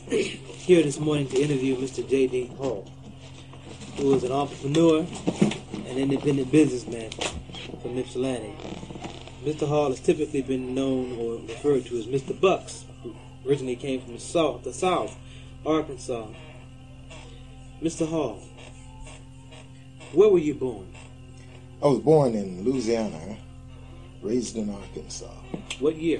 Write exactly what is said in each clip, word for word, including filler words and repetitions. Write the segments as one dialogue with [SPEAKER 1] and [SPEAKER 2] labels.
[SPEAKER 1] here this morning to interview Mister J D Hall, who is an entrepreneur and independent businessman from Ypsilanti. Mister Hall has typically been known or referred to as Mister Bucks, who originally came from the South, the South, Arkansas. Mister Hall, where were you born?
[SPEAKER 2] I was born in Louisiana, raised in Arkansas.
[SPEAKER 1] What year?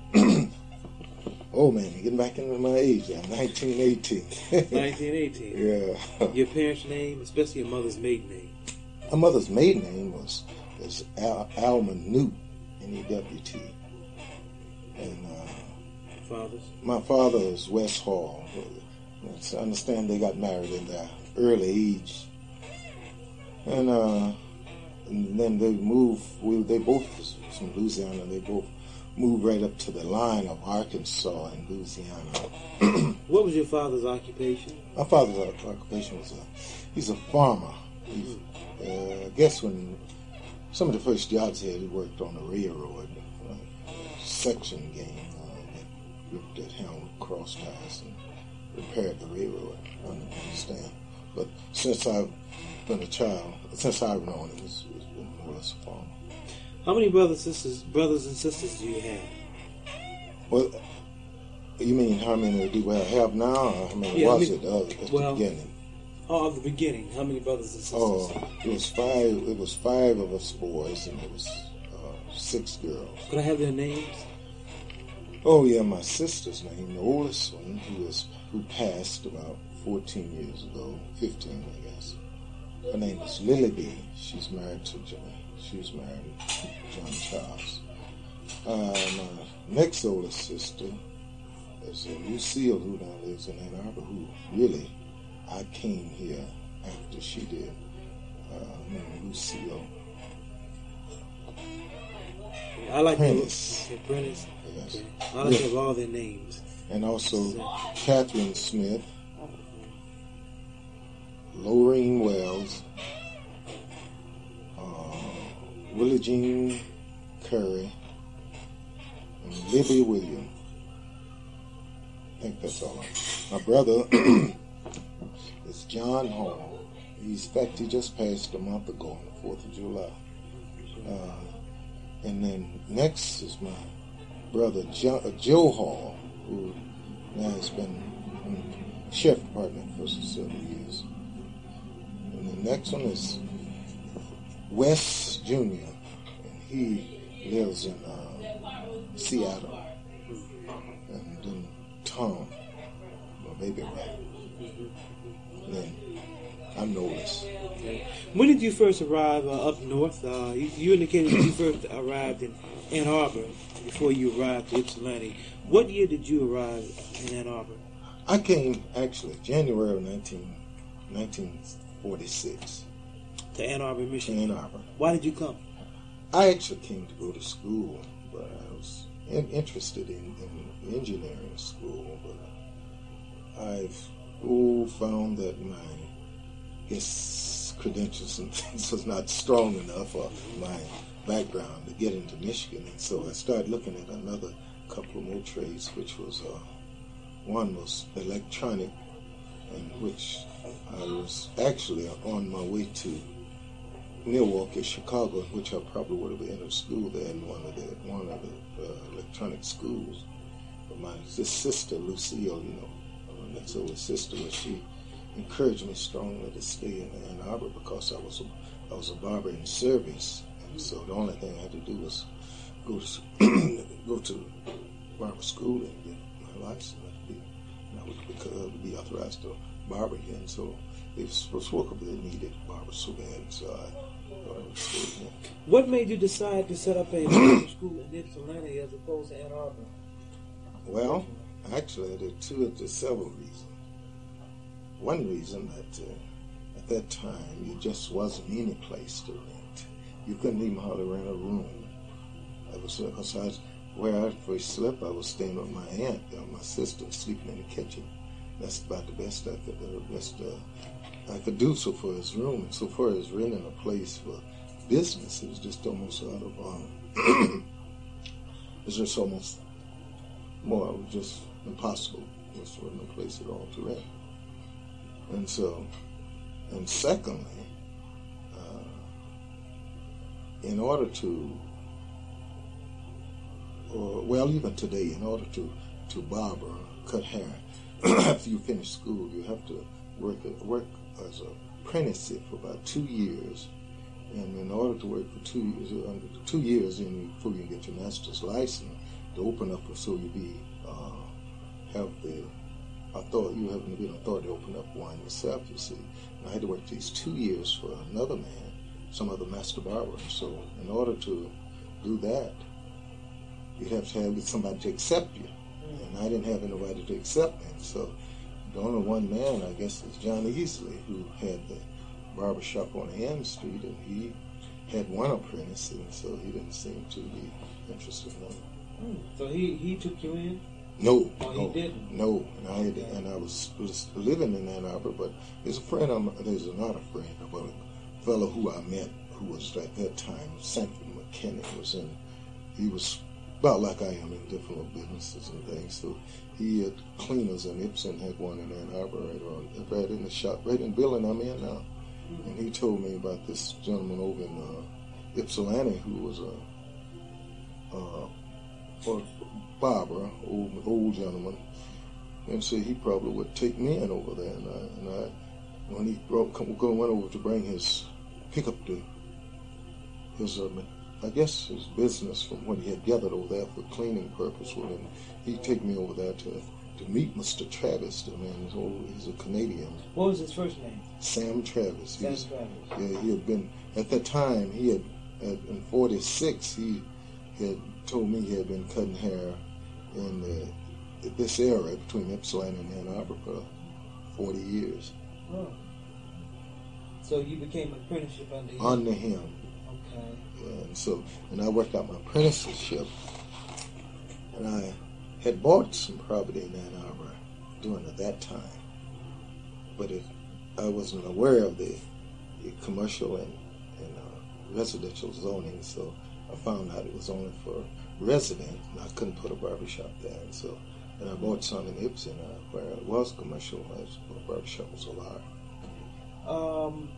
[SPEAKER 2] Oh man, getting back into my age now, nineteen eighteen.
[SPEAKER 1] nineteen eighteen.
[SPEAKER 2] Yeah.
[SPEAKER 1] Your parents' name, especially your mother's maiden name?
[SPEAKER 2] My mother's maiden name was, was Al, Alman Newt, N E W T. And uh,
[SPEAKER 1] father's?
[SPEAKER 2] My father is West Hall. I understand they got married in their early age. And, uh, and then they moved, we, they both from Louisiana, they both moved right up to the line of Arkansas and Louisiana.
[SPEAKER 1] What was your father's occupation?
[SPEAKER 2] My father's occupation was a, he's a farmer. He's, uh, I guess when some of the first jobs he had, he worked on the railroad, uh, section gang, uh, that gripped at helm cross ties and repaired the railroad. I don't understand. But since I've been a child, since I've known him, it's, it's been more or less a farmer.
[SPEAKER 1] How many brothers, sisters, brothers and sisters do you have?
[SPEAKER 2] Well, you mean how many do I have now, or how many
[SPEAKER 1] yeah,
[SPEAKER 2] was
[SPEAKER 1] I mean,
[SPEAKER 2] it uh, at
[SPEAKER 1] well,
[SPEAKER 2] the beginning?
[SPEAKER 1] Oh, at the beginning, how many brothers and sisters?
[SPEAKER 2] Oh, it was five. It was five of us boys, and it was uh, six girls.
[SPEAKER 1] Could I have their names?
[SPEAKER 2] Oh yeah, my sister's name, the oldest one, who was who passed about fourteen years ago, fifteen, I guess. Her name is Lily B. She's married to John. She was married to John Charles. Uh, my next oldest sister is uh, Lucille, who now lives in Ann Arbor, who really, I came here after she did. Uh, named Lucille.
[SPEAKER 1] I like
[SPEAKER 2] Prentice.
[SPEAKER 1] The, Prentice.
[SPEAKER 2] Yes.
[SPEAKER 1] Okay. I like to have all their names.
[SPEAKER 2] And also Catherine Smith, Lorraine Wells, uh, Willie Jean Curry, and Libby Williams. I think that's all. My brother is John Hall. He's, in fact, he just passed a month ago on the fourth of July. Uh, and then next is my brother jo- uh, Joe Hall, who now has been in the sheriff department for several years. And the next one is Wes Junior And he lives in uh, Seattle. And then Tom, my baby brother. And then I'm the oldest.
[SPEAKER 1] Okay. When did you first arrive uh, up north? Uh, you, you indicated that you first arrived in Ann Arbor before you arrived to Ypsilanti. What year did you arrive in Ann Arbor?
[SPEAKER 2] I came, actually, January of nineteen forty-six.
[SPEAKER 1] To Ann Arbor, Michigan?
[SPEAKER 2] To Ann Arbor.
[SPEAKER 1] Why did you come?
[SPEAKER 2] I actually came to go to school, but I was in, interested in, in engineering school, but I've oh, found that my I guess credentials and things was not strong enough for my background to get into Michigan, and so I started looking at another couple of more trades, which was uh, one was electronic, in which I was actually on my way to Milwaukee, Chicago, in which I probably would have entered school there in one of the one of the uh, electronic schools. But my this sister Lucille, you know, uh, that's older sister, but she encouraged me strongly to stay in Ann Arbor because I was a, I was a barber in service, and so the only thing I had to do was go to go to barber school and get my license, and be, and I would be, uh, be authorized to barber here. And so they were supposed to work up, they needed barbers so bad, and so I thought I would stay here.
[SPEAKER 1] What made you decide to set up a barber school in Ypsilanti as opposed to Ann Arbor?
[SPEAKER 2] Well, actually, there are two of the several reasons. One reason that uh, at that time, you just wasn't any place to rent. You couldn't even hardly rent a room. I was, because I was, where I first slept, I was staying with my aunt, uh, my sister, sleeping in the kitchen. That's about the best I could, uh, best uh, I could do so for his room. And so far as renting a place for business, it was just almost out of, um, it was just almost more, it was just impossible. It was no place place it all to rent. And so, and secondly, uh, in order to, or well, even today, in order to, to barb or cut hair, after you finish school, you have to work work as an apprenticeship for about two years. And in order to work for two years, under two years, in before you get your master's license, to open up, so you be uh, have the authority, you have the authority to open up one yourself. You see, and I had to work these two years for another man, some other master barber. So, in order to do that, you'd have to have somebody to accept you, and I didn't have anybody to accept me. So, the only one man, I guess, is John Easley, who had the barber shop on M Street, and he had one apprentice, and so he didn't seem to be interested in that.
[SPEAKER 1] Mm. So he, he took you in?
[SPEAKER 2] No,
[SPEAKER 1] oh,
[SPEAKER 2] no,
[SPEAKER 1] he didn't.
[SPEAKER 2] No, and I had, and I was, was living in Ann Arbor, but there's a friend. of mine, there's another friend, about a fellow who I met who was at that time Sanford McKinney was in. He was about like I am in different little businesses and things. So he had cleaners, and Ibsen had one in Ann Arbor, right, on, right in the shop, right in the building I'm in now. Mm-hmm. And he told me about this gentleman over in uh, Ypsilanti who was a. Uh, or barber, old old gentleman, and so he probably would take me in over there. And I, and I when he brought, come, went over to bring his, pick up the, his, uh, I guess his business from what he had gathered over there for cleaning purpose with him, he'd take me over there to, to meet Mister Travis. The man, he's, old, he's a Canadian.
[SPEAKER 1] What was his first name?
[SPEAKER 2] Sam Travis.
[SPEAKER 1] Sam
[SPEAKER 2] was,
[SPEAKER 1] Travis.
[SPEAKER 2] Yeah, he had been, at that time, he had, at, in forty-six, he had told me he had been cutting hair in the, this area between Ypsilanti and Ann Arbor for forty years.
[SPEAKER 1] Oh. So you became an apprenticeship under him?
[SPEAKER 2] Under him.
[SPEAKER 1] Okay.
[SPEAKER 2] Yeah, and so, and I worked out my apprenticeship, and I had bought some property in Ann Arbor during at that time, but it, I wasn't aware of the, the commercial and, and uh, residential zoning, so I found out it was only for resident, and I couldn't put a barbershop there. And so, and I bought some in Ibsen, uh, where it was commercial, as a barbershop was allowed.
[SPEAKER 1] Um,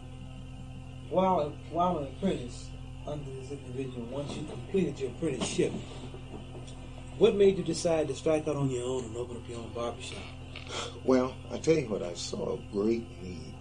[SPEAKER 1] while while an apprentice under this individual, once you completed your apprenticeship, what made you decide to strike out on your own and open up your own barbershop?
[SPEAKER 2] Well, I tell you what, I saw a great need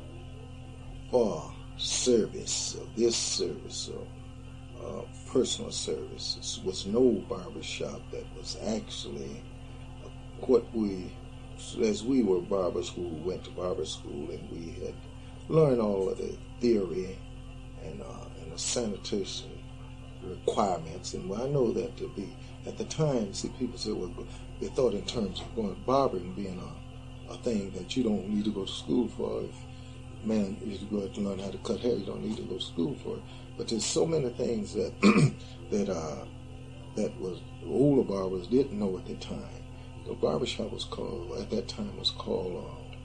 [SPEAKER 2] for service, of this service, of Uh, personal service. There was no barbershop that was actually what we, as we were barber school, went to barber school, and we had learned all of the theory and, uh, and the sanitation requirements. And I know that to be, at the time, see, people said, well, they thought in terms of going barbering being a, a thing that you don't need to go to school for. If man, if you go out to learn how to cut hair, you don't need to go to school for it. But there's so many things that that uh, that was older barbers didn't know at the time. The barbershop was called, at that time, was called uh,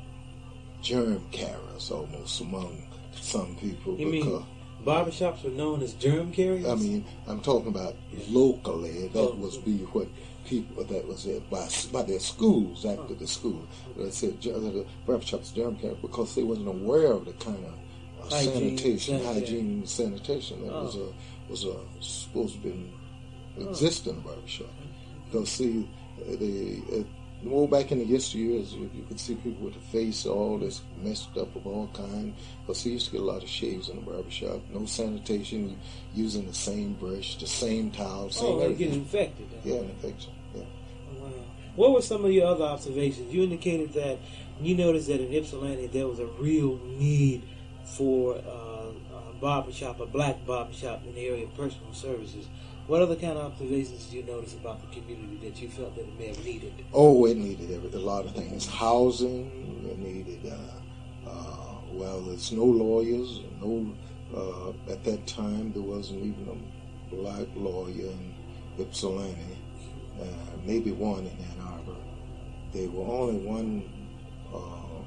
[SPEAKER 2] germ carriers almost among some people.
[SPEAKER 1] You mean barbershops were known as germ carriers?
[SPEAKER 2] I mean, I'm talking about locally. That oh. was be what people, that was it, by, by their schools, after oh. the school. They said the barbershops germ carriers because they wasn't aware of the kind of Uh,
[SPEAKER 1] hygiene,
[SPEAKER 2] sanitation,
[SPEAKER 1] sanitation,
[SPEAKER 2] hygiene, and sanitation that
[SPEAKER 1] oh.
[SPEAKER 2] was a was a supposed to be exist in the barbershop. Because see, the uh, well back in the yesteryears, you, you could see people with the face all this messed up of all kinds. Because they used to get a lot of shaves in the barbershop. No sanitation, using the same brush, the same towel, same
[SPEAKER 1] oh,
[SPEAKER 2] everything.
[SPEAKER 1] Getting infected.
[SPEAKER 2] Yeah, an infection. Yeah.
[SPEAKER 1] Wow. What were some of your other observations? You indicated that you noticed that in Ypsilanti there was a real need for uh, a barbershop, a black barbershop in the area of personal services. What other kind of observations did you notice about the community that you felt that it may have needed?
[SPEAKER 2] Oh, it needed every, a lot of things. Housing, it needed, uh, uh, well, there's no lawyers, no, uh, at that time there wasn't even a black lawyer in Ypsilanti, uh, maybe one in Ann Arbor. There were only one, uh,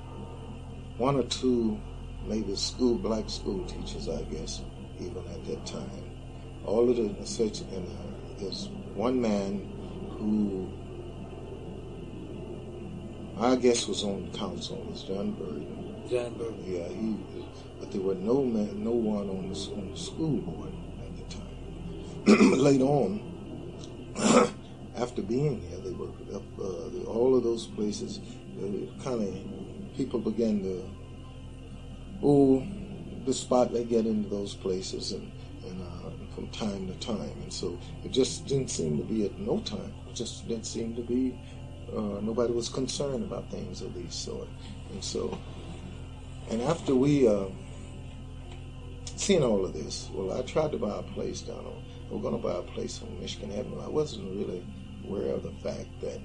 [SPEAKER 2] one or two maybe school, black school teachers, I guess, even at that time. All of the such, and uh, there's one man who I guess was on the council was John Burton.
[SPEAKER 1] John Burton.
[SPEAKER 2] Yeah, he. But there were no man, no one on the, on the school board at the time. Later on, after being here, they were up uh, the, all of those places. Kind of people began to oh, the spotlight get into those places and and uh, from time to time, and so it just didn't seem to be at no time. It just didn't seem to be. Uh, nobody was concerned about things of these sort, and so. And after we uh, seen all of this, well, I tried to buy a place down on. We're going to buy a place on Michigan Avenue. I wasn't really aware of the fact that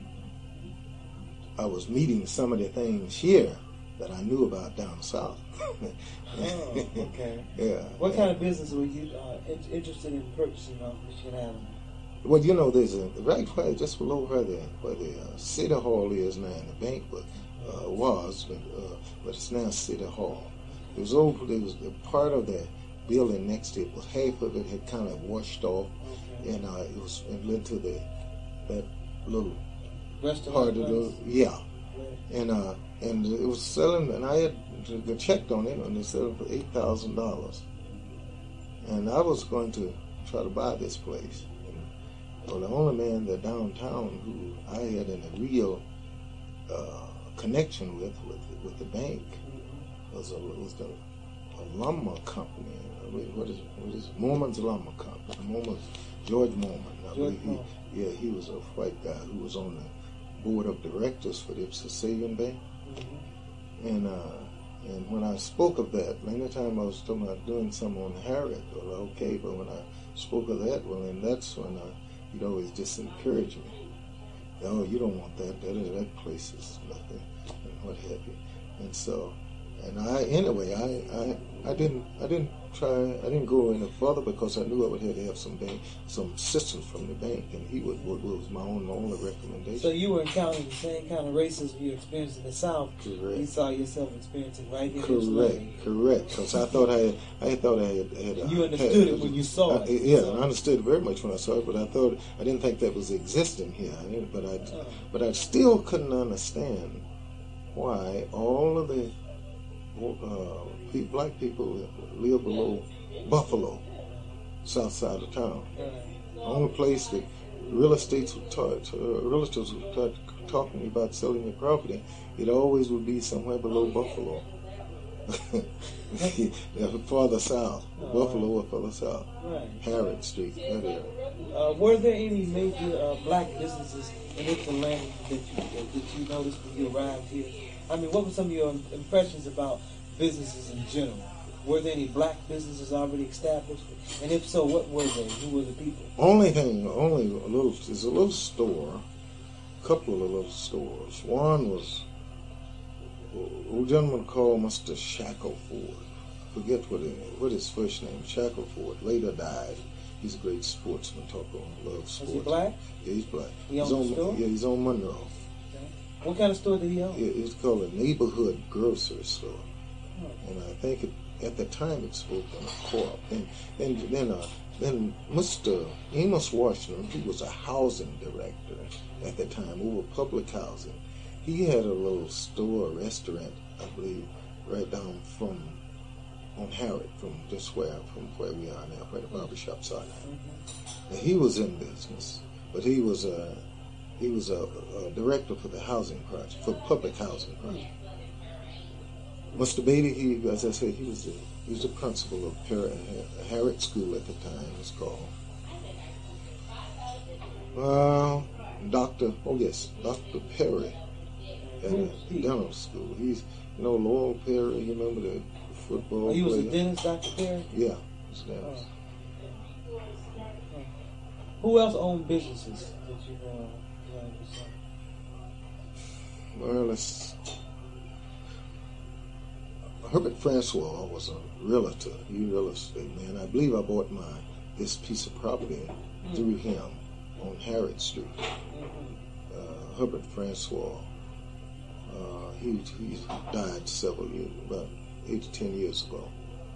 [SPEAKER 2] I was meeting some of the things here that I knew about down south.
[SPEAKER 1] Oh, okay.
[SPEAKER 2] Yeah.
[SPEAKER 1] What kind of business were you uh, interested in purchasing on Michigan Avenue?
[SPEAKER 2] Well, you know, there's a right where just below where the where the uh, city hall is now, and the bank was, uh, was but, uh, but it's now City Hall. It was over. There was a part of the building next to it was half of it had kind of washed off, okay. and uh, it was it led to the that little
[SPEAKER 1] restaurant
[SPEAKER 2] part of the yeah, yeah. and uh and it was selling, and I had checked on it, and they selling for eight thousand dollars, and I was going to try to buy this place. Well, the only man that downtown who I had in a real uh, connection with, with with the bank was a, was the a lumber company. What is what is Mormon's lumber company? Mormon's George Mormon. I
[SPEAKER 1] George
[SPEAKER 2] he, yeah, he was a white guy who was on the board of directors for the Ipsa Saving Bank. Mm-hmm. And uh, and when I spoke of that, anytime I was talking about doing something on Harriet, well, okay, but when I spoke of that, well, and that's when I. He'd always just encourage me. Oh, you don't want that. That, that place is nothing, and what have you. And so, and I anyway, I, I, I didn't, I didn't try, I didn't go any further because I knew I would have to have some bank, some assistance from the bank, and he would, would was my own only recommendation.
[SPEAKER 1] So you were encountering the same kind of racism you experienced in the South.
[SPEAKER 2] Correct.
[SPEAKER 1] You saw yourself experiencing right here.
[SPEAKER 2] Correct, correct. Because I thought I, had, I thought I had. had
[SPEAKER 1] you understood
[SPEAKER 2] had,
[SPEAKER 1] it when you saw
[SPEAKER 2] I,
[SPEAKER 1] it.
[SPEAKER 2] Yeah,
[SPEAKER 1] so.
[SPEAKER 2] I understood it very much when I saw it, but I thought I didn't think that was existing here. I didn't, but I,
[SPEAKER 1] oh.
[SPEAKER 2] but I still couldn't understand why all of the uh, black people live below Buffalo, south side of town.
[SPEAKER 1] Right.
[SPEAKER 2] The only place that real estates would talk, uh, realtors would talk, talking about selling your property, it always would be somewhere below Buffalo. Farther south, oh, Buffalo or further south,
[SPEAKER 1] right.
[SPEAKER 2] Harriet Street, that area.
[SPEAKER 1] Uh, were there any major uh, black businesses in Ypsilanti that you uh, that you noticed when you arrived here? I mean, what were some of your impressions about businesses in general? Were there any black businesses already established? And if so, what were they? Who were the people?
[SPEAKER 2] Only thing, only a little, there's a little store, a couple of little stores. One was a gentleman called Mister Shackleford. Forget what it, what his first name, Shackleford, later died. He's a great sportsman, talk on love sports.
[SPEAKER 1] Was he black?
[SPEAKER 2] Yeah, he's black.
[SPEAKER 1] He
[SPEAKER 2] he's
[SPEAKER 1] owned
[SPEAKER 2] on,
[SPEAKER 1] the store?
[SPEAKER 2] Yeah, he's on Monroe.
[SPEAKER 1] Okay. What kind of store did he own?
[SPEAKER 2] Yeah, it's called a neighborhood grocery store.
[SPEAKER 1] Oh.
[SPEAKER 2] And I think it, at the time it spoke on a co-op. And, and then uh, then Mister Amos Washington, he was a housing director at the time, over public housing. He had a little store, a restaurant, I believe, right down from on Harriet, from just where from where we are now, where the barbershops are now. Mm-hmm. And he was in business, but he was a he was a, a director for the housing project, for public housing project. Mister Beatty, he, as I said, he was the he was the principal of Har- Harriet School at the time. It was called. Well, Doctor Oh yes, Doctor Perry at a dental school. He's you know Laurel Perry. You remember the football
[SPEAKER 1] oh, he was
[SPEAKER 2] player?
[SPEAKER 1] a dentist, Doctor Perry?
[SPEAKER 2] Yeah, he was a dentist.
[SPEAKER 1] Oh. Oh. Who else owned businesses that you know?
[SPEAKER 2] Well, let's. Herbert Francois was a realtor. He real estate man. I believe I bought my this piece of property mm-hmm. through him on Harriet Street. Mm-hmm. Uh, Herbert Francois. Uh, he he died several years, about eight to ten years ago.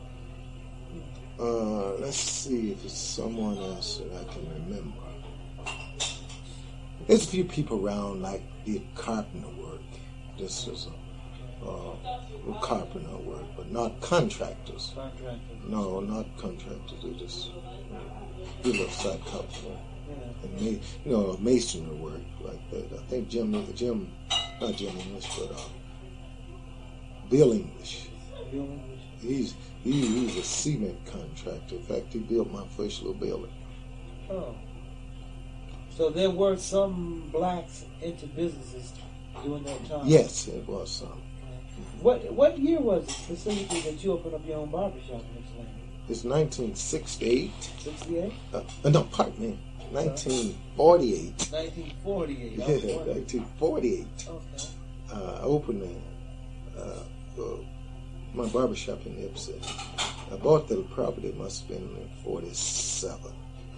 [SPEAKER 2] Uh, let's see if it's someone else that I can remember. There's a few people around like did carpenter work. This is a, uh, carpenter work, but not contractors.
[SPEAKER 1] Contractors.
[SPEAKER 2] No, not contractors. They just do little side carpenter.
[SPEAKER 1] Yeah.
[SPEAKER 2] And ma- you know, masonry work like that. I think Jim, Jim, not Jim English, but uh, Bill English.
[SPEAKER 1] Bill English.
[SPEAKER 2] He's he, he's a cement contractor. In fact, he built my first little building.
[SPEAKER 1] Oh. So there were some blacks into businesses during that time?
[SPEAKER 2] Yes, it was some.
[SPEAKER 1] What what year was it specifically that you opened up your own barbershop in Ypsilanti?
[SPEAKER 2] It's nineteen sixty-eight.
[SPEAKER 1] sixty-eight?
[SPEAKER 2] Uh, no, pardon me. nineteen forty-eight.
[SPEAKER 1] nineteen forty-eight.
[SPEAKER 2] Yeah, nineteen forty-eight.
[SPEAKER 1] Okay.
[SPEAKER 2] Uh, I opened uh, uh, my barbershop in Ypsilanti. I bought the property, it must have been in forty-seven.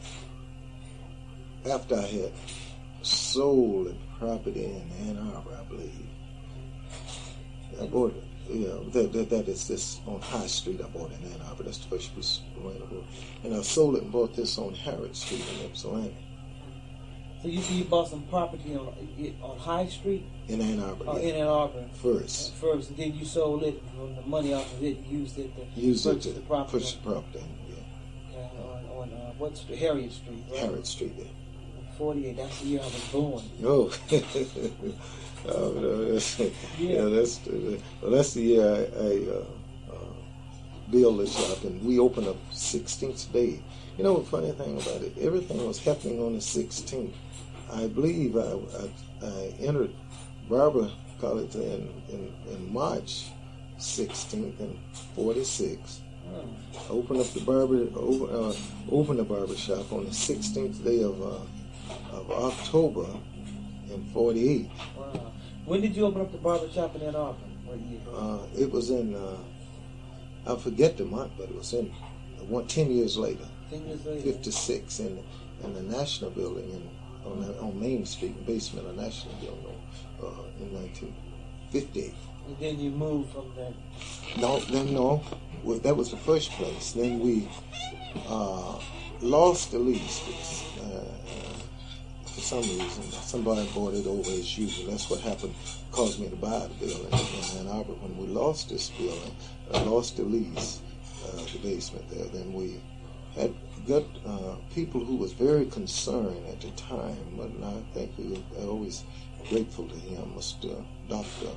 [SPEAKER 2] After I had sold the property in Ann Arbor, I believe. I bought it. Yeah, that, that, that is this on High Street. I bought in Ann Arbor. That's the first piece of land I bought. And I sold it and bought this on Harrod Street in Ypsilanti.
[SPEAKER 1] So you you bought some property on on High Street?
[SPEAKER 2] In Ann Arbor,
[SPEAKER 1] Oh,
[SPEAKER 2] yeah.
[SPEAKER 1] in Ann Arbor.
[SPEAKER 2] First.
[SPEAKER 1] First, and then you sold it, from the money off of it, you used it to
[SPEAKER 2] Used it
[SPEAKER 1] purchase
[SPEAKER 2] to
[SPEAKER 1] the property.
[SPEAKER 2] purchase the property, yeah.
[SPEAKER 1] Okay, on, on uh, what's the Harriet Street, right?
[SPEAKER 2] Harrod Street, yeah.
[SPEAKER 1] forty-eight, that's the year I was born.
[SPEAKER 2] Oh, oh no, that's, yeah. yeah, that's the, well, that's the year I, I uh, uh, built the shop, and we opened up sixteenth day. You know, the funny thing about it, everything was happening on the sixteenth. I believe I, I, I entered Barber College in, in, in March sixteenth in forty-six.
[SPEAKER 1] Oh.
[SPEAKER 2] I opened up the barber, uh, opened the barber shop on the sixteenth day of uh, of October in forty-eight.
[SPEAKER 1] Wow. When did you open up the barber shop in Ann Arbor? What year?
[SPEAKER 2] Uh, it was in, uh, I forget the month, but it was in one, ten years later.
[SPEAKER 1] Ten years later.
[SPEAKER 2] fifty-six in, in the National Building in, on, the, on Main Street, in the basement of the National Building uh, in nineteen fifty-eight.
[SPEAKER 1] And then you moved from that.
[SPEAKER 2] No, then no. Well, that was the first place. Then we uh, lost the lease. Uh, for some reason, somebody bought it over as usual. That's what happened, caused me to buy the building in Ann Arbor. When we lost this building, uh, lost the lease, uh, the basement there, then we had got uh, people who was very concerned at the time, but I think we were always grateful to him, Mister Doctor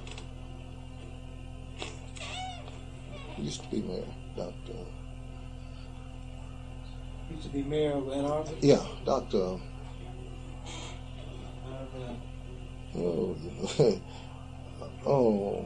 [SPEAKER 2] used to be mayor, Doctor
[SPEAKER 1] Used to be mayor of Ann Arbor?
[SPEAKER 2] Yeah, Doctor
[SPEAKER 1] Okay.
[SPEAKER 2] Oh, oh,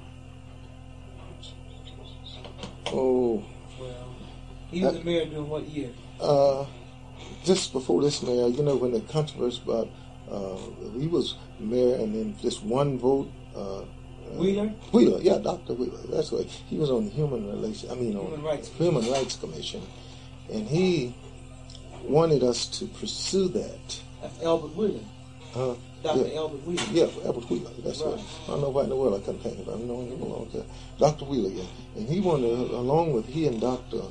[SPEAKER 2] oh.
[SPEAKER 1] Well, he was the mayor during what year?
[SPEAKER 2] Uh, just before this mayor, you know, when the controversy about uh, he was mayor, and then just one vote. Uh,
[SPEAKER 1] Wheeler?
[SPEAKER 2] Wheeler, yeah, Doctor Wheeler. That's right. He was on the Human Relations. I mean, on
[SPEAKER 1] Human Rights
[SPEAKER 2] Human Rights Commission, and he wanted us to pursue that.
[SPEAKER 1] That's Albert Wheeler.
[SPEAKER 2] Huh?
[SPEAKER 1] Doctor
[SPEAKER 2] Yeah.
[SPEAKER 1] Albert Wheeler.
[SPEAKER 2] Yeah, Albert Wheeler. That's right.
[SPEAKER 1] Right.
[SPEAKER 2] I don't know why in the world I couldn't think of it. I've known him a long time. Doctor Wheeler, yeah. And he wanted, along with he and Doctor,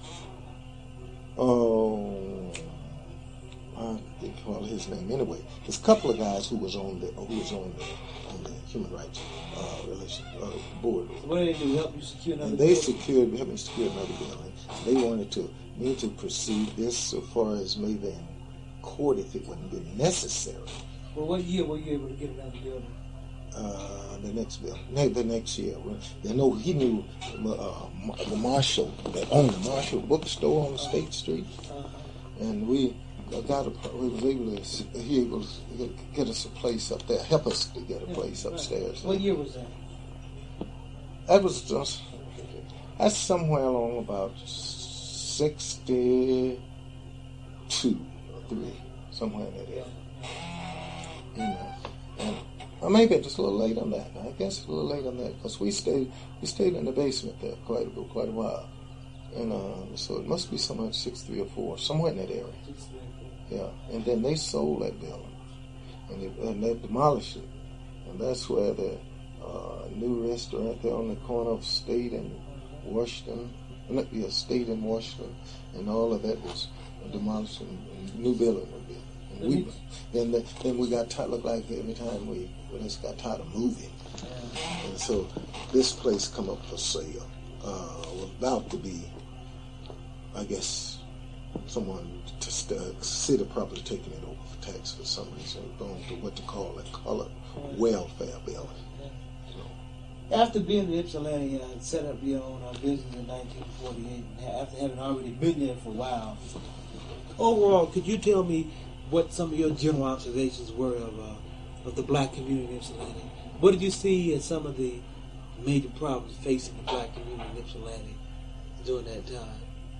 [SPEAKER 2] oh, I think call his name anyway. There's a couple of guys who was on the who was on the on the Human Rights uh, Relation uh, Board.
[SPEAKER 1] So what did they do? Help you secure another
[SPEAKER 2] And they
[SPEAKER 1] building?
[SPEAKER 2] secured, helped me secure another building. They wanted to me to pursue this so far as maybe in court if it wouldn't be necessary.
[SPEAKER 1] Well, what year were you able to get another building?
[SPEAKER 2] Uh, the next bill, no, the next year. You know, he knew uh, the Marshall that owned the Marshall bookstore on State Street,
[SPEAKER 1] Uh-huh.
[SPEAKER 2] and we got a, we was able to he able to get us a place up there, help us to get a
[SPEAKER 1] Yeah,
[SPEAKER 2] place
[SPEAKER 1] right.
[SPEAKER 2] upstairs.
[SPEAKER 1] What year was that?
[SPEAKER 2] That was just that's somewhere along about sixty-two or three, somewhere in that area. You know, and or maybe just a little late on that. I guess a little late on that because we stayed we stayed in the basement there quite a quite a while, and uh, so it must be somewhere six three or four, somewhere in that area.
[SPEAKER 1] Six, three, four.
[SPEAKER 2] Yeah, and then they sold that building, and they, and they demolished it, and that's where the uh, new restaurant there on the corner of State and Washington, not yeah, State and Washington, and all of that was demolished, and, and new building was built. And we, then, the, then we got tired, looked like every time we, we just got tired of moving. Yeah. And so this place come up for sale. Uh, about to be, I guess, someone, to st- city property taking it over for tax for some reason, going to what to call a color welfare building.
[SPEAKER 1] After being in Ypsilanti, uh, set up your own uh, business in nineteen forty-eight, and after having already been there for a while, overall, could you tell me what some of your general observations were of uh, of the black community in Ypsilanti? What did you see as some of the major problems facing the black community in Ypsilanti during that time?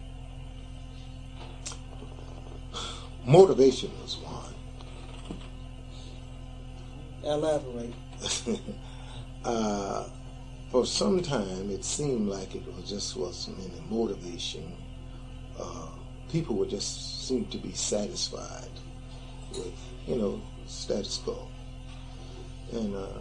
[SPEAKER 2] Motivation was one.
[SPEAKER 1] Elaborate.
[SPEAKER 2] uh, for some time, it seemed like it was just wasn't any motivation. Uh, people would just seem to be satisfied with, you know, status quo. And uh,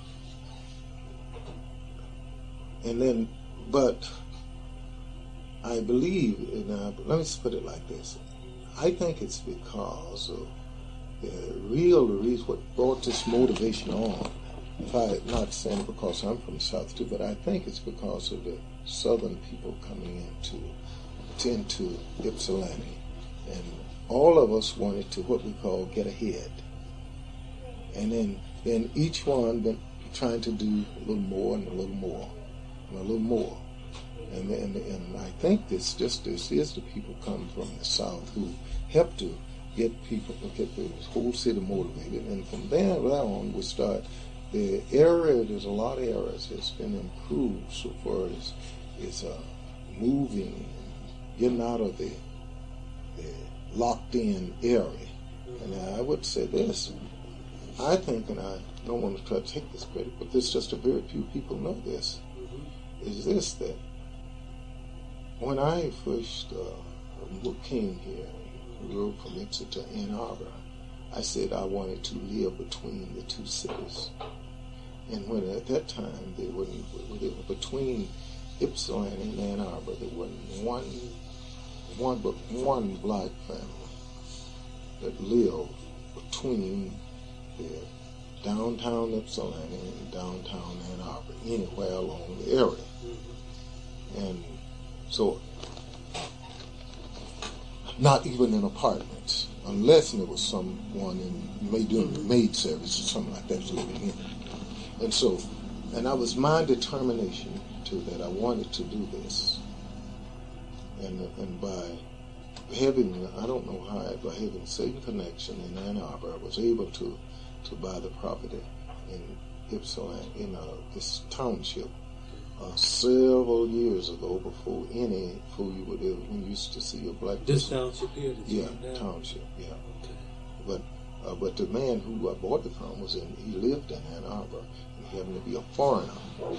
[SPEAKER 2] and then, but I believe, and uh, let me just put it like this. I think it's because of the real reason what brought this motivation on. If I'm not saying it because I'm from the South too, but I think it's because of the Southern people coming into into Ypsilanti, and all of us wanted to what we call get ahead, and then then each one been trying to do a little more and a little more and a little more. And, and and I think this just this is the people come from the South who help to get people, get the whole city motivated. And from there on, we start, the area, there's a lot of areas that's been improved so far as is uh, moving, getting out of the, the locked-in area. And I would say this, I think, and I don't want to try to take this credit, but there's just a very few people know this, is this, that when I first uh, came here, rode from Exeter to Ann Arbor, I said I wanted to live between the two cities. And when at that time, they were, they were between Ypsilanti and Ann Arbor, there wasn't one, one but one black family that lived between the downtown Ypsilanti and downtown Ann Arbor, anywhere along the area. And so, not even in apartments, unless there was someone in maid doing the maid service or something like that living in. And so, and I was my determination to that I wanted to do this. And and by having, I don't know how, by having certain connection in Ann Arbor, I was able to to buy the property in Ypsilanti, in uh, this township. Uh, several years ago, before any, before you would ever, when you used to see a black
[SPEAKER 1] this
[SPEAKER 2] person.
[SPEAKER 1] township here,
[SPEAKER 2] yeah, township, yeah.
[SPEAKER 1] Okay.
[SPEAKER 2] But uh, but the man who I bought it from was in, he lived in Ann Arbor, and he happened to be a foreigner.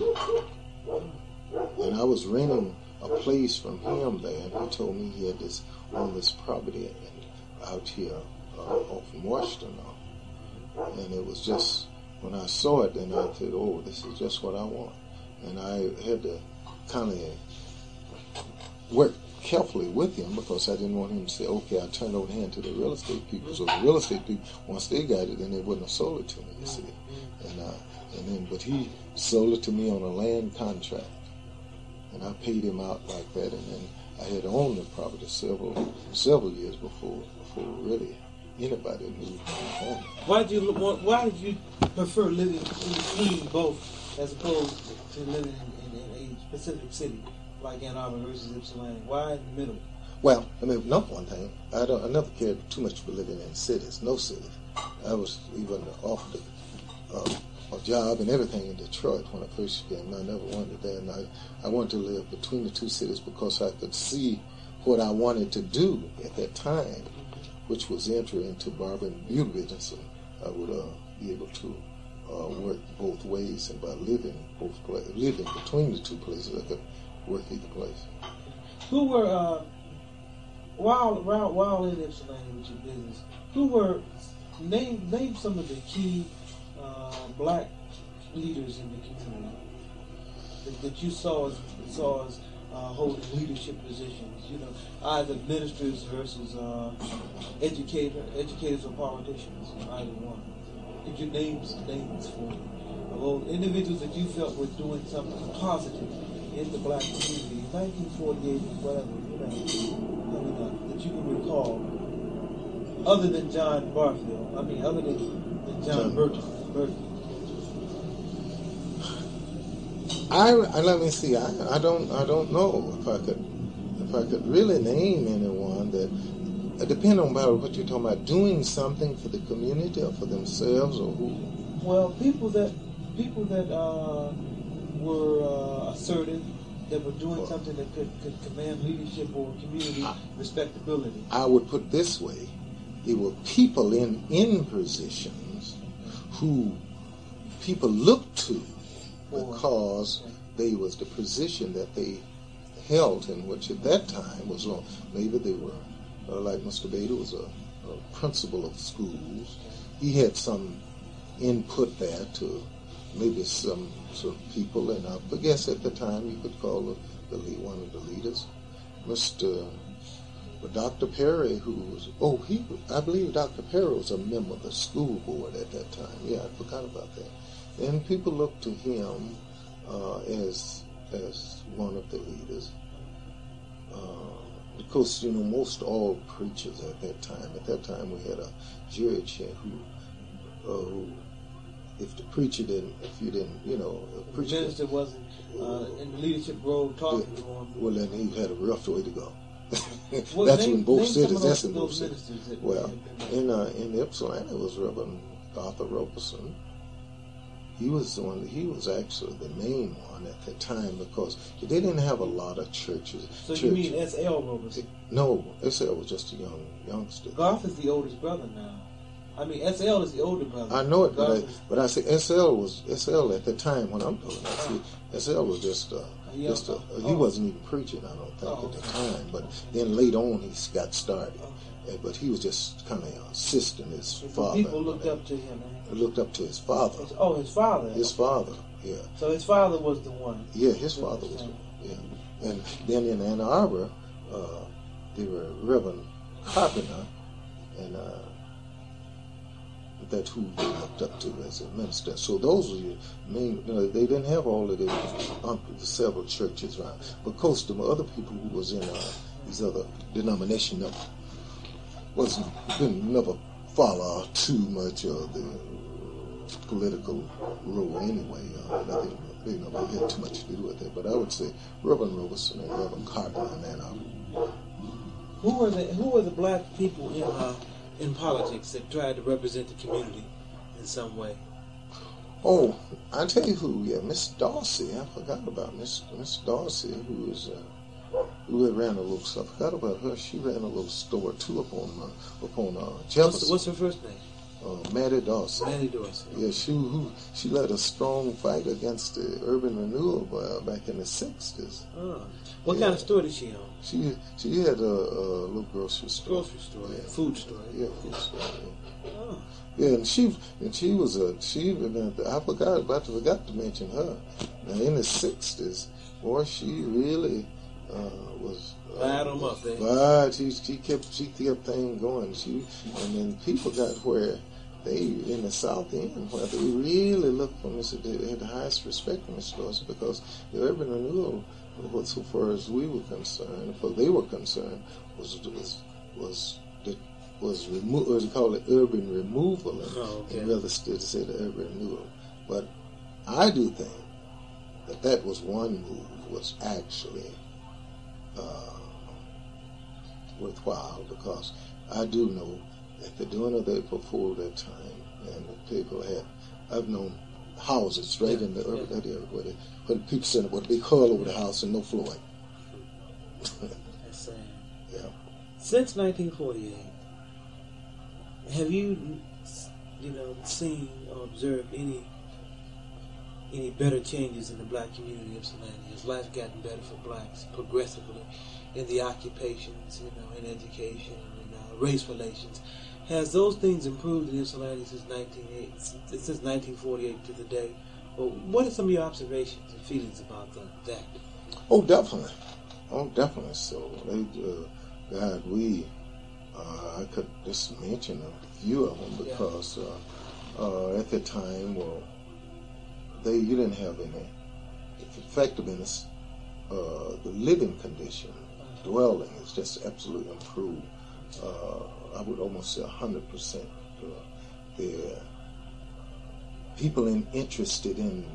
[SPEAKER 2] And I was renting a place from him there, and he told me he had this on this property and out here uh, off from Washington, uh, and it was just when I saw it, then I said, "Oh, this is just what I want." And I had to kind of work carefully with him because I didn't want him to say, okay, I turned over the hand to the real estate people. So the real estate people, once they got it, then they wouldn't have sold it to me, you see. And, uh, and then, but he sold it to me on a land contract. And I paid him out like that. And then I had owned the property several several years before, before really anybody knew I owned it.
[SPEAKER 1] Why did you, why did you prefer living between both as opposed to living in, in, in a specific city like Ann Arbor versus Ypsilanti? Why in the middle?
[SPEAKER 2] Well, I mean, number one thing, I don't, I never cared too much for living in cities, no city. I was even offered a, uh, a job and everything in Detroit when I first came. I never wanted that, and I, I wanted to live between the two cities because I could see what I wanted to do at that time, which was enter into barber and beauty business, and I would uh, be able to Uh, work both ways, and by living both pla- living between the two places, I could work either place.
[SPEAKER 1] Who were uh, while while while in Ypsilanti with your business? Who were name name some of the key uh, black leaders in the community that, that you saw as saw as uh, holding leadership positions? You know, either ministers versus uh, educator, educators or politicians, either one. If you name some names for me, of old individuals that you felt were doing something positive in the black community, nineteen forty-eight, whatever, you know, I mean, uh, that you can recall, other than John Barfield, I mean, other than, than John, John Burton. Burton.
[SPEAKER 2] I, I let me see. I, I don't I don't know if I could if I could really name anyone that. It depends on about what you're talking about. Doing something for the community or for themselves or who.
[SPEAKER 1] Well, people that people that uh, were uh, assertive, that were doing well, something that could, could command leadership or community I, respectability.
[SPEAKER 2] I would put it this way: there were people in in positions who people looked to. Because they was the position that they held, in which at that time was on. Maybe they were, uh, like Mister Bader was a, a principal of schools. He had some input there to maybe some some people, and I guess at the time you could call the, the lead, one of the leaders, Mister Doctor Perry, who was oh he I believe Doctor Perry was a member of the school board at that time. Yeah, I forgot about that. And people looked to him uh, as as one of the leaders. Uh, of course, you know, most all preachers at that time. At that time, we had a judge who, uh, who, if the preacher didn't, if you didn't, you know, the preacher
[SPEAKER 1] minister wasn't uh, in the leadership role talking
[SPEAKER 2] the,
[SPEAKER 1] to him.
[SPEAKER 2] Well, then he had a rough way to go.
[SPEAKER 1] Well,
[SPEAKER 2] that's
[SPEAKER 1] name,
[SPEAKER 2] when both cities.
[SPEAKER 1] That's
[SPEAKER 2] in both cities. Well, in uh, in Ypsilanti it was Reverend Arthur Roberson. He was the one. He was actually the main one at the time because they didn't have a lot of churches.
[SPEAKER 1] So
[SPEAKER 2] church.
[SPEAKER 1] You mean S L Roberson?
[SPEAKER 2] No, S L was just a young youngster.
[SPEAKER 1] Garth is the oldest brother now. I mean, S L is the older brother.
[SPEAKER 2] I know it, but I,
[SPEAKER 1] is,
[SPEAKER 2] but I say S L was S L at the time when I'm talking. I see, S L was just uh, just a, he oh. wasn't even preaching. I don't think oh, at the okay. time, but then later on he got started. Okay. But he was just kind of assisting his so father.
[SPEAKER 1] People looked up to him. Eh?
[SPEAKER 2] Looked up to his father.
[SPEAKER 1] His, oh, his father.
[SPEAKER 2] His father, yeah.
[SPEAKER 1] So his father was the one.
[SPEAKER 2] Yeah, his father was the one. Yeah, and then in Ann Arbor, uh, they were Reverend Carpenter, and uh, that's who they looked up to as a minister. So those were your main. You know, they didn't have all of the, um, the several churches around. But of course, the other people who was in uh, these other denominations never wasn't didn't never follow too much of the political role anyway. Uh, they, they never had too much to do with it. But I would say Reverend Roberson and Reverend Carpenter and Ann Arbor.
[SPEAKER 1] Who were the Who were the black people in uh, in politics that tried to represent the community in some way?
[SPEAKER 2] Oh, I tell you who. Yeah, Miss Darcy. I forgot about Miss Miss Darcy, who was uh, who had ran a little. I forgot about her. She ran a little store too upon uh, upon uh, Jefferson.
[SPEAKER 1] What's, what's her first name?
[SPEAKER 2] Uh, Mattie Darcy.
[SPEAKER 1] Mattie Darcy.
[SPEAKER 2] Yeah, she who she led a strong fight against the urban renewal uh, back in the sixties.
[SPEAKER 1] Oh. What
[SPEAKER 2] yeah.
[SPEAKER 1] kind of store did she own?
[SPEAKER 2] She she had a, a little grocery store.
[SPEAKER 1] Grocery store,
[SPEAKER 2] yeah.
[SPEAKER 1] Food store.
[SPEAKER 2] Yeah, food store. Yeah.
[SPEAKER 1] Oh.
[SPEAKER 2] Yeah, and she and she was a she. I forgot about to forgot to mention her. Now in the sixties, boy, she really uh, was.
[SPEAKER 1] Fired them up, eh?
[SPEAKER 2] But she she kept she kept things going. She and then people got where they in the South End where they really looked for Mister They had the highest respect for Mister Darcy because the urban renewal, so far as we were concerned, for they were concerned, was was was the was remo- what they call it urban removal, and,
[SPEAKER 1] oh, okay.
[SPEAKER 2] and rather still to say the urban renewal. But I do think that that was one move was actually uh, worthwhile because I do know that the doing of that before that time, and the people had I've known houses right yeah, in the urban yeah. area where, they, where the people said what they curl over the house and no flooring.
[SPEAKER 1] That's sad.
[SPEAKER 2] Yeah.
[SPEAKER 1] Since nineteen forty-eight, have you, you know, seen or observed any any better changes in the black community of Ypsilanti? Has life gotten better for blacks progressively in the occupations, you know, in education, in uh, race relations? Has those things improved in Ypsilanti since nineteen since nineteen forty-eight to the day? Well, what are some of your observations and feelings about the, that?
[SPEAKER 2] Oh, definitely, Oh, definitely so. They, uh, God, we, uh, I could just mention a few of them because uh, uh, at the time, well, they you didn't have any effectiveness. Uh, the living condition, dwelling is just absolutely improved. Uh, I would almost say one hundred percent. Uh, the people in, interested in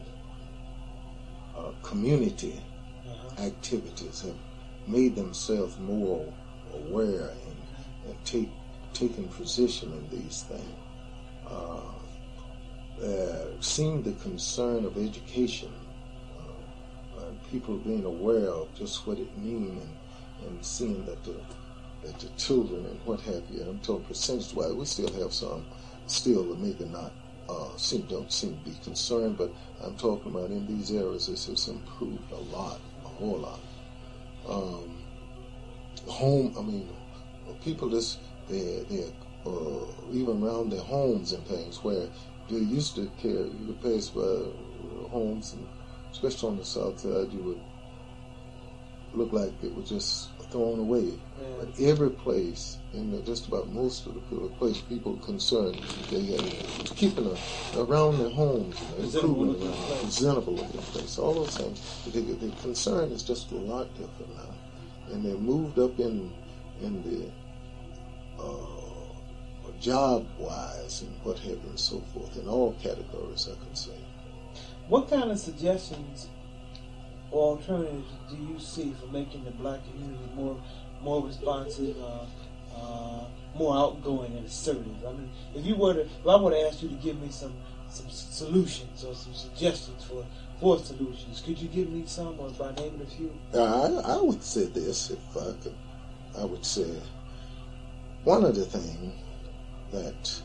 [SPEAKER 2] uh, community uh-huh. activities have made themselves more aware and, and take taking position in these things. Uh, there seemed the concern of education, uh, and people being aware of just what it means, and, and seeing that the that the children and what have you. And I'm talking percentage-wise, we still have some, still maybe not uh, seem don't seem to be concerned, but I'm talking about in these areas, this has improved a lot, a whole lot. Um, home, I mean, people just they they uh, even around their homes and things where they used to care. You could pass by homes, and especially on the south side, you would look like it was just thrown away. Yeah. But every place, in the, just about most of the place, people concerned, they had keeping a, around their homes, and improving around a presentable looking place. All those things. The, the concern is just a lot different now, and they moved up in in the uh, job wise and what have you and so forth in all categories. I can say.
[SPEAKER 1] What kind of suggestions or alternatives do you see for making the black community more more responsive, uh, uh, more outgoing and assertive? I mean, if you were to, if I were to ask you to give me some some solutions or some suggestions for for solutions, could you give me some, or by naming a few?
[SPEAKER 2] I I would say this, if I could. I would say one of the things that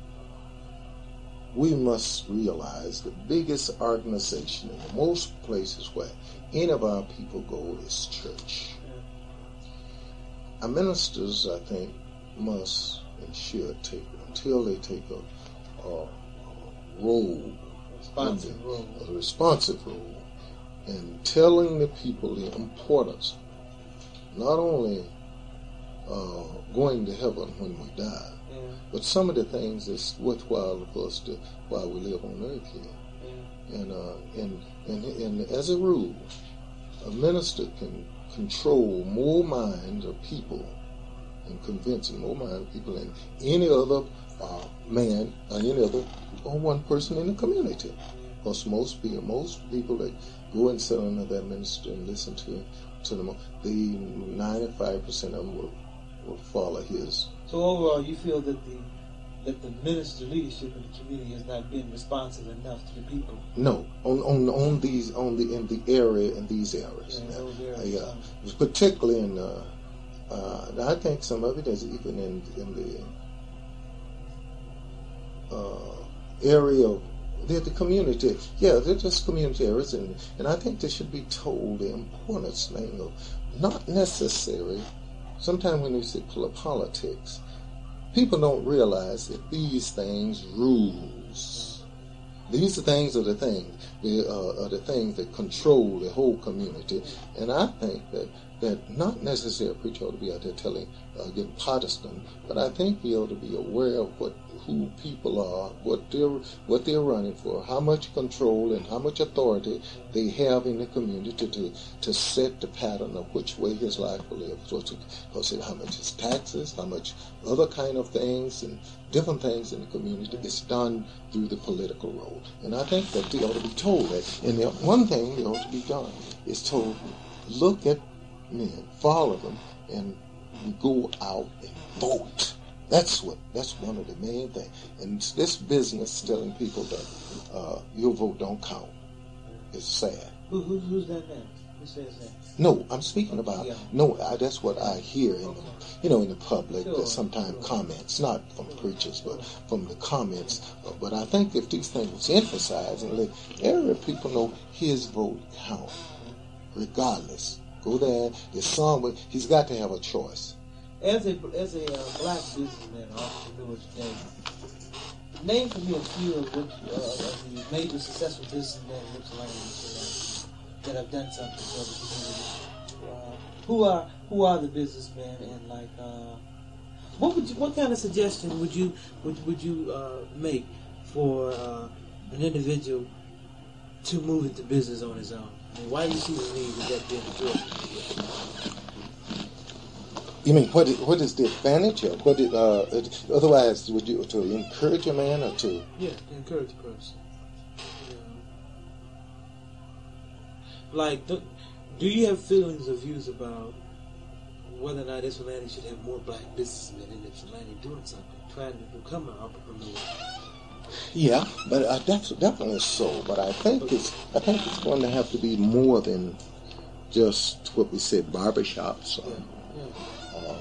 [SPEAKER 2] we must realize, the biggest organization in most places where any of our people go is church. Yeah. Our ministers, I think, must and should take, until they take a, a, a role,
[SPEAKER 1] responsive
[SPEAKER 2] the,
[SPEAKER 1] role,
[SPEAKER 2] a responsive role, in telling the people the importance, not only uh, going to heaven when we die, yeah. but some of the things that's worthwhile for us to while we live on earth here. Yeah. And, uh, and and and as a rule, a minister can control more minds of people and convince more minds of people than any other uh, man or any other or one person in the community. Because most people, most people that go and sit under that minister and listen to to them, the ninety-five percent of them will. will follow his.
[SPEAKER 1] So overall, you feel that the that the minister leadership in the community has not been responsive enough to the people?
[SPEAKER 2] No, on on on these on the in the area in these areas.
[SPEAKER 1] Yeah,
[SPEAKER 2] now,
[SPEAKER 1] areas.
[SPEAKER 2] Uh, yeah. Particularly in. Uh, uh, I think some of it is even in in the uh, area of the, the community. Yeah, they're just community areas, and and I think they should be told the importance thing of not necessary. Sometimes when we say politics, people don't realize that these things rules. These are things are the things, the, uh, are the things that control the whole community. And I think that, that not necessarily a preacher ought to be out there telling, uh, getting Protestant, but I think we ought to be aware of what who people are, what they're what they're running for, how much control and how much authority they have in the community to to set the pattern of which way his life will live. Because how much is taxes, how much other kind of things and different things in the community is done through the political role. And I think that they ought to be told that. And the one thing they ought to be done is told, look at men, follow them, and go out and vote. That's what. That's one of the main things. And this business telling people that uh, your vote don't count is sad.
[SPEAKER 1] Who, who, who's that man? Who says that?
[SPEAKER 2] No, I'm speaking about. Yeah. No, I, that's what I hear in,
[SPEAKER 1] okay.
[SPEAKER 2] the, you know, in the public.
[SPEAKER 1] Sure.
[SPEAKER 2] That sometimes sure. comments, not from sure. preachers, but from the comments. Uh, but I think if these things was emphasized and let every people know his vote count, regardless. Go there. There's some. He's got to have a choice.
[SPEAKER 1] As a as a uh, black businessman, entrepreneur today, name for me a few of, what, uh, of the major successful businessmen in Ypsilanti that have done something for the community. Uh, who are who are the businessmen, and like uh, what would you, what kind of suggestion would you would would you uh, make for uh, an individual to move into business on his own? I mean, why do you see the need of that being important?
[SPEAKER 2] You mean what? Is, what is the advantage of? What? It, uh, it, otherwise, would you to encourage a man or to?
[SPEAKER 1] Yeah, to encourage a person. Yeah. Like, do, do you have feelings or views about whether or not Ypsilanti should have more black businessmen in Ypsilanti doing something, trying to become an entrepreneur?
[SPEAKER 2] Yeah, but uh, that's definitely so. But I think it's I think it's going to have to be more than just what we said, barbershops. Or,
[SPEAKER 1] yeah. Yeah.
[SPEAKER 2] Uh,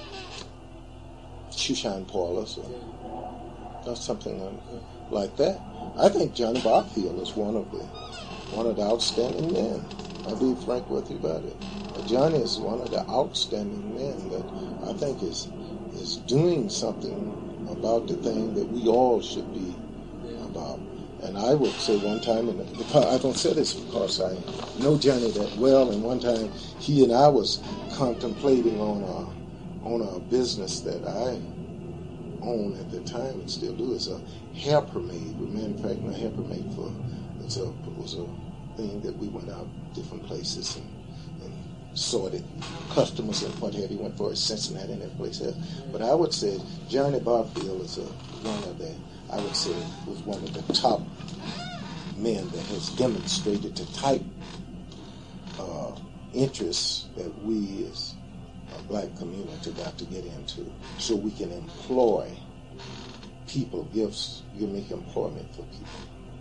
[SPEAKER 2] shoe shine parlors, or,
[SPEAKER 1] Yeah.
[SPEAKER 2] or something like that. I think Johnny Barfield is one of the one of the outstanding men. I'll be frank with you about it. Uh, Johnny is one of the outstanding men that I think is is doing something about the thing that we all should be about. And I would say one time, and I don't say this because I know Johnny that well, and one time he and I was contemplating on a, on a business that I own at the time and still do. It's a hair pomade. We're manufacturing a hair pomade for, it's a, it was a thing that we went out different places and, and sorted customers and what have you. Went for it, Cincinnati and that place there. But I would say Johnny Barfield is a, one of the, I would say, was one of the top men that has demonstrated the type uh, interests that we as a black community got to get into, so we can employ people, gifts, you make employment for people.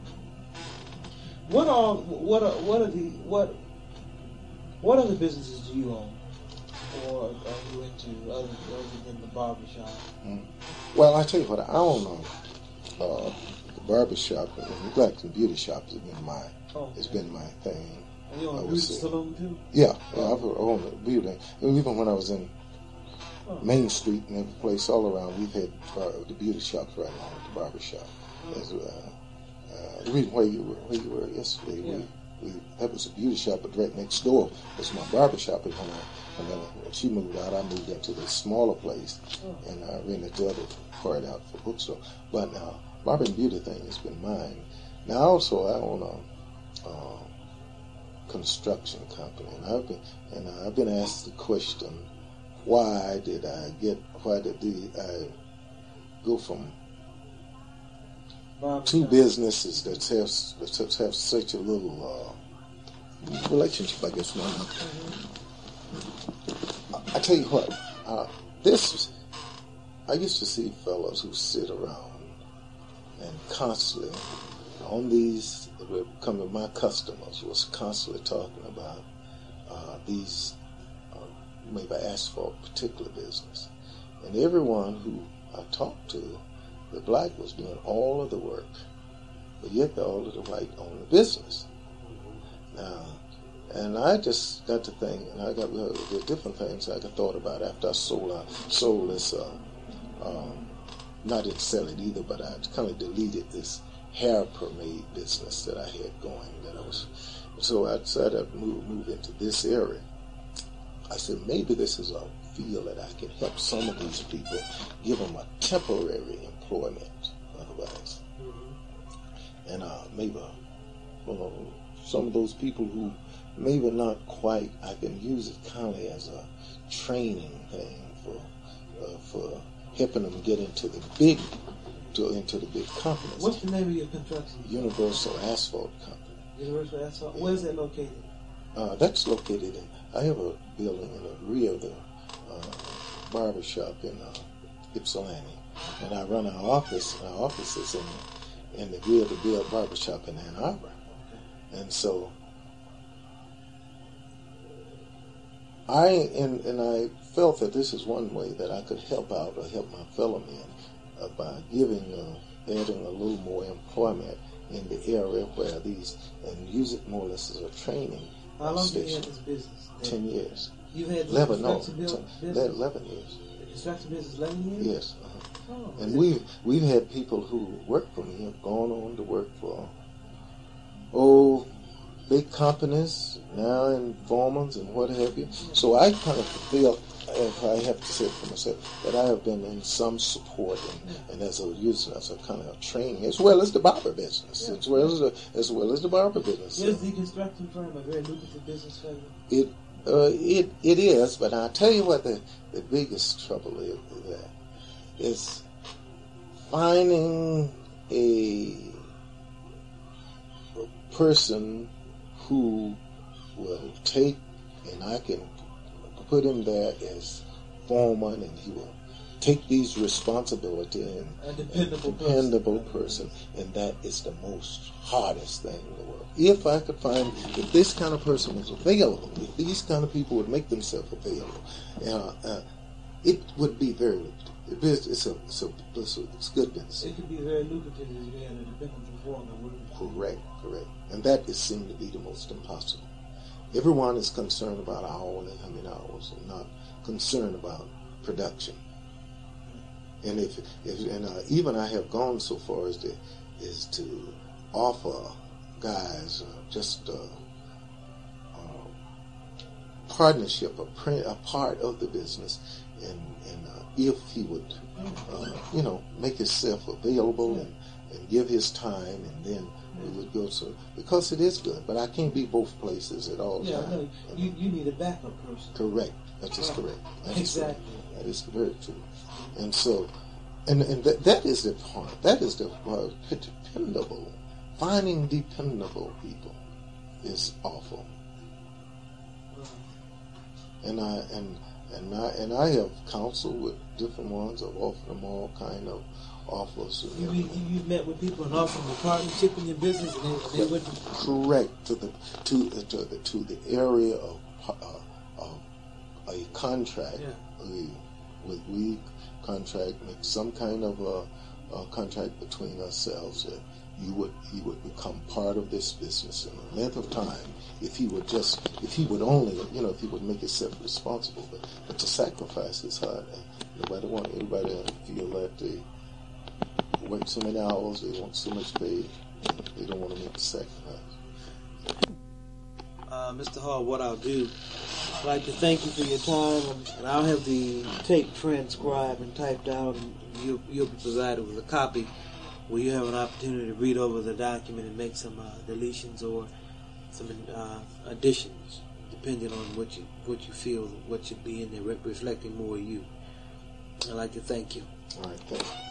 [SPEAKER 1] What are what are what are the what what other businesses do you own, or are you into other other than the barbershop?
[SPEAKER 2] Mm. Well, I tell you what, I own a, uh, the barbershop and black and beauty shops has been my oh, okay. It's been my thing.
[SPEAKER 1] And you own a beauty salon too?
[SPEAKER 2] Yeah, yeah, I've owned a beauty. And even when I was in oh. Main Street and every place all around, we've had uh, the beauty shops right along with the barbershop. Oh. As, uh, uh, the reason why you were where you were yesterday, yeah. we, we that was a beauty shop, but right next door was my barbershop. And when I, and then when she moved out, I moved into this smaller place, oh. and I rented the other part out for bookstore. But now, uh, barber and beauty thing has been mine. Now also I own a. Uh, construction company, and I've been and I've been asked the question, why did I get why did the, I go from Bob two businesses that have that have such a little uh, relationship, I guess one. Mm-hmm. I, I tell you what, uh, this I used to see fellows who sit around and constantly on these. Coming, my customers was constantly talking about uh, these uh, maybe asphalt particular business, and everyone who I talked to, the black was doing all of the work, but yet all of the white owned the business. Now, and I just got to think, and I got uh, the different things I thought about after I sold I sold this. Uh, um, not didn't sell it either, but I kind of deleted this hair pomade business that I had going. That I was, so I decided I'd move, move into this area. I said, maybe this is a field that I can help some of these people, give them a temporary employment, otherwise. Mm-hmm. And uh, maybe you know, some of those people who maybe not quite, I can use it kind of as a training thing for uh, for helping them get into the big To, into the big companies.
[SPEAKER 1] What's the name of your construction?
[SPEAKER 2] Universal Asphalt Company.
[SPEAKER 1] Universal Asphalt. Where is that located?
[SPEAKER 2] Uh, that's located in. I have a building in the rear of the uh, barber shop in uh, Ypsilanti, and I run our office. Our office is in in the rear of the Bill barber shop in Ann Arbor, okay. And so I and and I felt that this is one way that I could help out or help my fellow men. Uh, by giving, uh, adding a little more employment in the area where these, and use it more or less as a training
[SPEAKER 1] How long
[SPEAKER 2] station.
[SPEAKER 1] have you had this business?
[SPEAKER 2] Ten years.
[SPEAKER 1] You've had this
[SPEAKER 2] eleven, no,
[SPEAKER 1] construction
[SPEAKER 2] ten,
[SPEAKER 1] business?
[SPEAKER 2] eleven years.
[SPEAKER 1] The construction business, eleven years?
[SPEAKER 2] Yes. Uh-huh.
[SPEAKER 1] Oh,
[SPEAKER 2] and we've, we've had people who work for me have gone on to work for, oh, big companies, now in Formans and what have you. So I kind of feel, if I have to say it for myself, that I have been in some support and, and as a user, as a kind of training, as well as the barber business, yeah. as well as the, as well as the barber business.
[SPEAKER 1] Is the construction firm a very lucrative business for you?
[SPEAKER 2] It uh, it it is, but I'll tell you what the, the biggest trouble is with that is finding a, a person who will take, and I can put him there as foreman, and he will take these responsibility and
[SPEAKER 1] a dependable,
[SPEAKER 2] and dependable person. person, and that is the most hardest thing in the world. If I could find, if this kind of person was available, if these kind of people would make themselves available, uh, uh, it would be very lucrative. It's a, it's a, it's a, it's good business.
[SPEAKER 1] It could be very lucrative if you had a dependable foreman, wouldn't it?
[SPEAKER 2] Correct, correct. And that is seen to be the most impossible. Everyone is concerned about hourly, how many hours, and not concerned about production. And if, if and uh, even I have gone so far as to is to offer guys uh, just a, a partnership, a, pre, a part of the business, and, and uh, if he would, uh, you know, make himself available and, and give his time, and then we would go to, because it is good, but I can't be both places at all
[SPEAKER 1] yeah,
[SPEAKER 2] times.
[SPEAKER 1] No, you, you need a backup person.
[SPEAKER 2] Correct. That is correct. That
[SPEAKER 1] exactly.
[SPEAKER 2] Is that is very true. And so, and and that, that is the part. That is the part. Dependable. Finding dependable people is awful. And I and and I and I have counseled with different ones. I've offered them all kind of offers.
[SPEAKER 1] You, you, you met with people and offered them a partnership in your business, and they, they wouldn't.
[SPEAKER 2] Correct to the to to the to the area of uh, of a contract.
[SPEAKER 1] Yeah.
[SPEAKER 2] We, with we contract make some kind of a, a contract between ourselves that you would he would become part of this business in a length of time if he would just if he would only you know if he would make himself responsible, but, but to sacrifice is hard. Nobody want everybody to feel that they work so many hours, they want so much pay, they don't want to make the sacrifice.
[SPEAKER 1] Uh, Mister Hall, what I'll do, I'd like to thank you for your time, and, and I'll have the tape transcribed and typed out, and you'll, you'll be provided with a copy where you have an opportunity to read over the document and make some uh, deletions or some uh, additions, depending on what you what you feel what should be in there, re- reflecting more of you. I'd like to thank you.
[SPEAKER 2] All right, thank you.